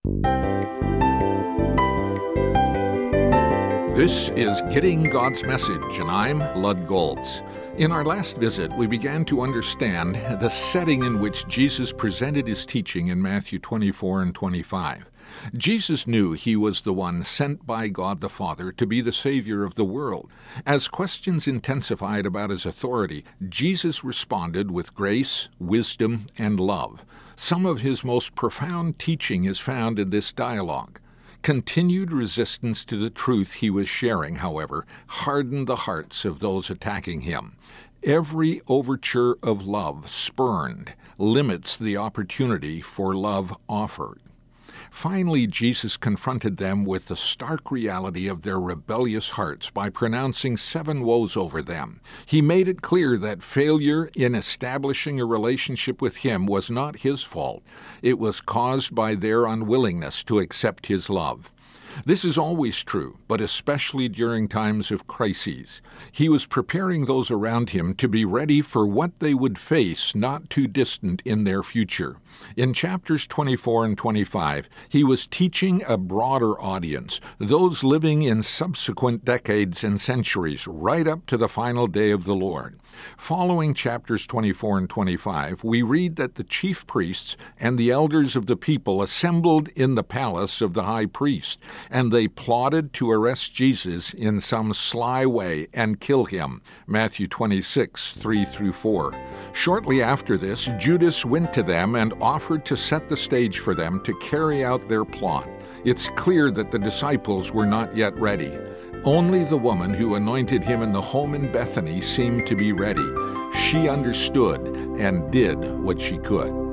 This is Getting God's Message, and I'm Lud Goltz. In our last visit, we began to understand the setting in which Jesus presented his teaching in Matthew 24 and 25. Jesus knew he was the one sent by God the Father to be the Savior of the world. As questions intensified about his authority, Jesus responded with grace, wisdom, and love. Some of his most profound teaching is found in this dialogue. Continued resistance to the truth he was sharing, however, hardened the hearts of those attacking him. Every overture of love spurned limits the opportunity for love offered. Finally, Jesus confronted them with the stark reality of their rebellious hearts by pronouncing 7 woes over them. He made it clear that failure in establishing a relationship with him was not his fault. It was caused by their unwillingness to accept his love. This is always true, but especially during times of crises. He was preparing those around him to be ready for what they would face not too distant in their future. In chapters 24 and 25, he was teaching a broader audience, those living in subsequent decades and centuries, right up to the final day of the Lord. Following chapters 24 and 25, we read that the chief priests and the elders of the people assembled in the palace of the high priest, and they plotted to arrest Jesus in some sly way and kill him. Matthew 26, 3-4. Shortly after this, Judas went to them and offered to set the stage for them to carry out their plot. It's clear that the disciples were not yet ready. Only the woman who anointed him in the home in Bethany seemed to be ready. She understood and did what she could.